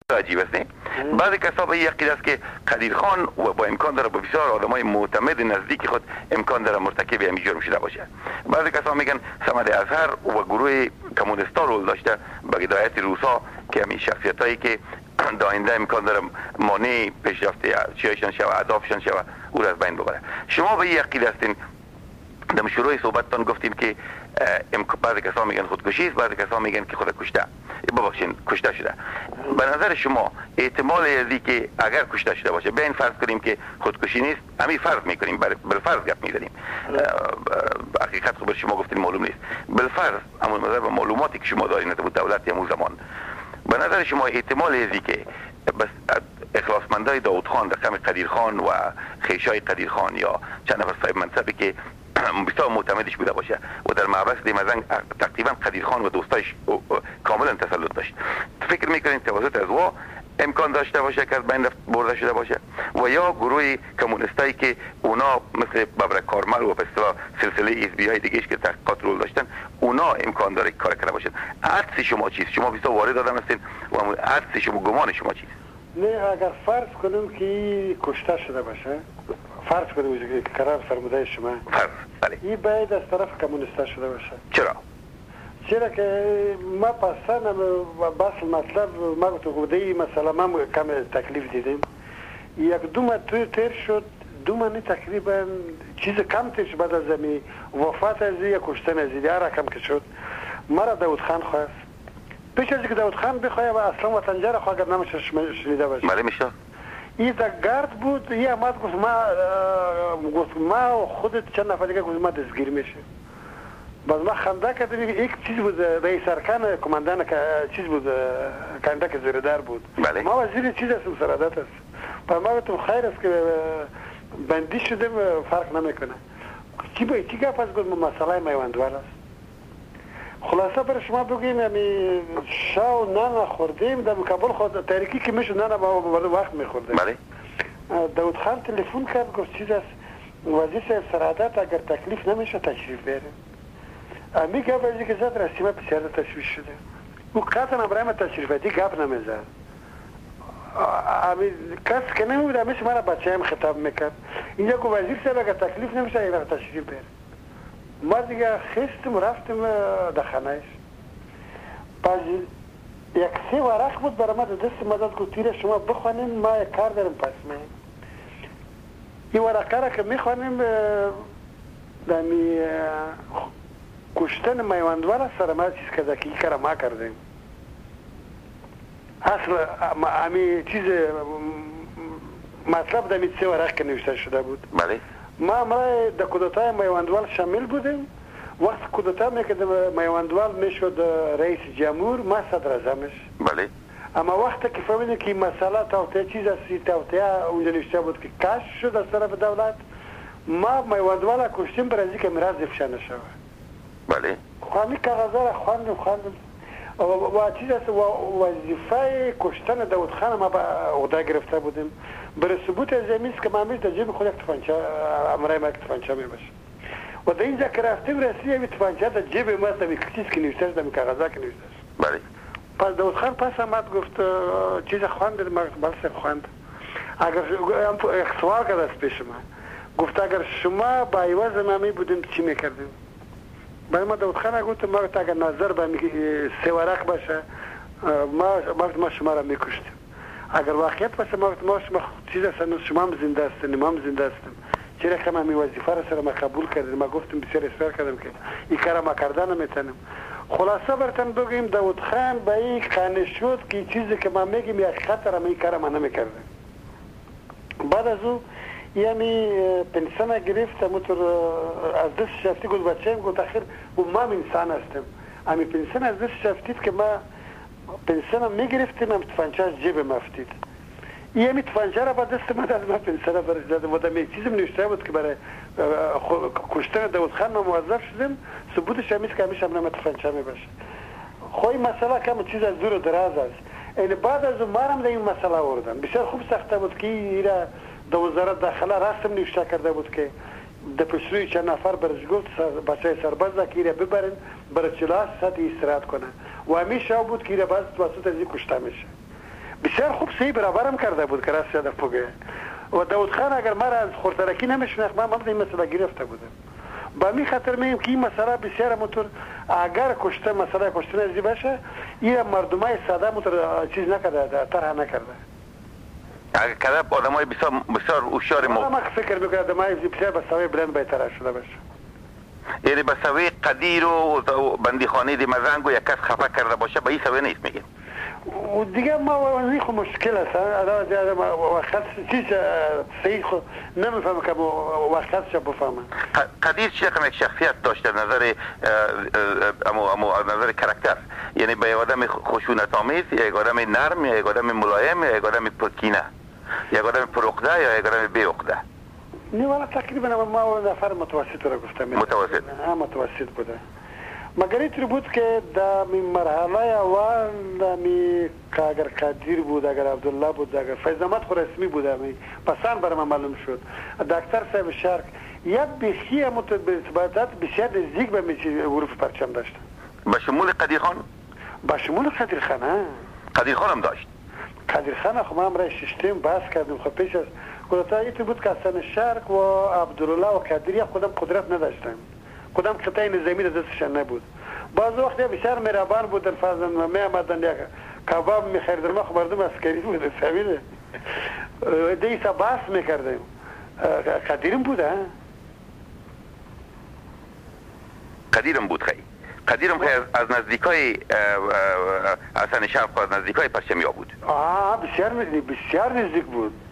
عجیب است نه؟ بعضی کسا به عقیده است که قدیر خان و با امکان داره با بسیار آدمای معتمد نزدیک خود امکان داره مرتکب همین جرم شده باشه. بعضی کسا میگن صمد اظهر و گروه کمونیستا رول داشته به هدایت روسا که همین شخصیتایی که داینده امکان داره مانع پیشرفت چیشان شوه اهدافشان شوه او را از بین ببره. شما به عقیده هستین در شروع صحبتتان گفتیم که بعضی کسا میگن خودکشی است، بعضی کسا میگن که خود ببخشین کشته شده. به نظر شما احتمال ازی که اگر کشته شده باشه بیاین فرض کنیم که خودکشی نیست، همین فرض میکنیم بالفرض گپ میزنیم، حقیقت خبر شما گفتین معلوم نیست، بالفرض اما نظر به معلوماتی که شما دارین از دولت همون زمان به نظر شما احتمال ازی که بس اخلاصمندای داوود خان رقم قدیر خان و خیشای قدیر خان یا چند نفر صاحب منصبی که بسیار معتمدش بوده باشه و در معبس دیمزنگ تقریبا قدیر خان و دوستایش کاملا تسلط داشت، فکر میکنین توسط از وا امکان داشته باشه که از بین برده شده باشه و یا گروه کمونیستایی که اونا مثل ببرک کارمل و اصطلاح سلسله اس بی های دیگهش که تحقیقات رول داشتن اونا امکان داره کار کرده باشن. حدس شما چیست؟ شما بسیار وارد آدم هستین و حدس شما گمان شما چیست؟ نه اگر فرض کنیم که کشته شده باشه، فرض کنیم که قرار فرموده شما فرض بله این باید از طرف کمونیستا شده باشه. چرا که ما پسند بس مطلب ما تو خودی مثلا ما کم تکلیف دیدیم یک دو ماه تیر شد، دو ماه تقریبا چیز کم تیر شد بعد از زمین وفات از یک کشتن از دیگه رقم که شد مرا داوود خان خواست پیش از که داوود خان بخواه و اصلا وطنجه را خواه اگر نمیشه شنیده باشه بله میشه این در گرد بود یه آمد گفت ما خودت چند نفر دیگه گفت ما دستگیر میشه باز ما خنده کردیم یک چیز بود رئیس ارکان کماندان چیز بود کاندک زیردار بود بله. ما وزیر چیز هستم سرادت است با ما گفتم خیر است که بندی شدیم فرق نمیکنه چی گفت از گفت مسئله میواندوار است خلاصه برای شما بگیم یعنی شاو نانا خوردیم در کابل خود تاریکی که میشد نانا با وقت میخوردیم بله داود خان تلفن کرد گفت چیز است وزیر صاحب سرادت اگر تکلیف نمیشه تشریف بیاره امی گفت ازی که زد رسیمه بسیار تشویش شده او قطعا برای ما تشریفاتی گفت نمیزد امی کس که نمیبود امیش مرا بچه هم خطاب میکرد اینجا که وزیر صاحب اگر تکلیف نمیشه اگر تشریف بیاره ما دیگه خستم رفتم در خانهش باز یک سه ورق بود برای ما دست مدد که تیره شما بخوانیم ما یک کار دارم پس میم این ورقه را که میخوانیم دمی کشتن میواندوار سر ما چیز که این کار ما کردیم اصل امی چیز مطلب دمی سه ورق که نوشته شده بود بله ما امرای در کودتای میواندوال شامل بودیم وقت کودتا میکرد میواندوال میشد رئیس جمهور ما صدر اعظمش بله اما وقتی که فهمیدیم که این مسئله توطئه چیز است توطئه اونجا نوشته بود که کشف شد از طرف دولت ما میواندوال کشتیم برای اینکه میراث افشا نشود بله همین کاغذها را خواندم و چیز است وظیفه کشتن داوود خان ما به عهده گرفته بودیم برای ثبوت از این است که ما در جیب خود یک تفنگچه امرای ما یک تفنگچه میباشه و در اینجا که رفتیم رسید یک تفنگچه در جیب ما در چیز که نوشته است در کاغذها که نوشته است بله پس داوود خان پس آمد گفت چیز خواند ما بله خواند اگر سوال کرد از پیش ما گفت اگر شما با عوض ما می بودیم چی میکردیم برای ما داوود خان گفت ما اگر نظر به سه ورق باشه ما شما را میکشتیم اگر واقعیت باشه ما شما چیز هستن شما هم زنده هستن ما هم زنده هستیم چرا که ما وظیفه را سر ما قبول کردیم ما گفتیم بسیار اصرار کردیم که این کار ما کردن نمیتونیم خلاصه براتون بگیم داوود خان به این قانع شد که چیزی که ما میگیم حقیقت را این کار ما نمیکردیم بعد از او یعنی پنسنه گرفت موتور از دست شفتی گفت بچه هم گفت اخیر ما انسان هستیم امی پنسنه از دست شفتید که ما پنسنه میگرفتیم هم تفنچه از جیب مفتید این همی تفنچه را با دست ما از ما پنسنه برش دادم و دمی چیزم نوشته بود که برای کشتن داوود خان ما موظف شدیم ثبوتش همیست که همیشه هم نمه تفنچه می باشه خواهی مسئله کم چیز از دور و دراز است این بعد از اون مارم در این مسئله آوردن بسیار خوب سخته بود که ایره در وزارت داخله رسم نوشته کرده بود که در پشروی چند نفر برش گفت بچه سرباز که ایره ببرن برای 48 ساعت استراحت کنن و همیشه بود که ایره باز توسط از این کشته میشه بسیار خوب سی برابرم کرده بود که راست یادم بگه. و داود خان اگر مرا از خورترکی نمیشناخت من این مسئله گرفته بودم. با می خاطر میگم که این مسئله بسیار مطور اگر کشته مسئله کشته نزدی باشه این مردمای ساده مطور چیز نکرده طرح نکرده. اگر کده آدمای بسیار هوشیار من فکر میکنم آدمای بسیار به سوی بلند بهتر شده باشه. یعنی به سوی قدیر و بندیخانه دی مزنگ و یک کس خفه کرده باشه به این سوی نیست میگیم. و دیگه ما خو مشکل است وقت چیز صحیح خو نمیفهمم که وقتش بفهمم. قدیر چقدر یک شخصیت داشت در نظر نظر کاراکتر، یعنی به یک آدم خشونت آمیز، یک آدم نرم، یک آدم ملایم، یک آدم پرکینه، یک آدم پرعقده یا یک آدم بی عقده. نه والا تقریبا ما نفر متوسط را گفتم. متوسط. متوسط بوده. مگر اینطور بود که در مرحله اول که اگر قدیر بود، اگر عبدالله بود، اگر فیض احمد خو رسمی بود پسند برای من معلوم شد دکتر صاحب شرک یک بخی متبادت بسیار نزدیک به حروف پرچم داشت. به شمول قدیر خان؟ به شمول قدیر خان ها. قدیر خان هم داشت. قدیر خان خو ما هم رای ششتیم بحث کردیم. خب پیش از گفتم اینطور بود که حسن شرک و عبدالله و قدیر خودم قدرت نداشتن. کدام قطعه نظامی دستشان نبود. بعض وقت بسیار مهربان بودن، فرضاً می آمدن یک کباب می‌خریدن، ما مردم عسکری بودن فهمیده. دیسا بحث می‌کردیم. قدیرم بود ها. قدیرم بود خیلی. قدیرم خیلی از نزدیکای حسن شرق و از نزدیکای پرچمیا بود. بسیار نزدیک بود.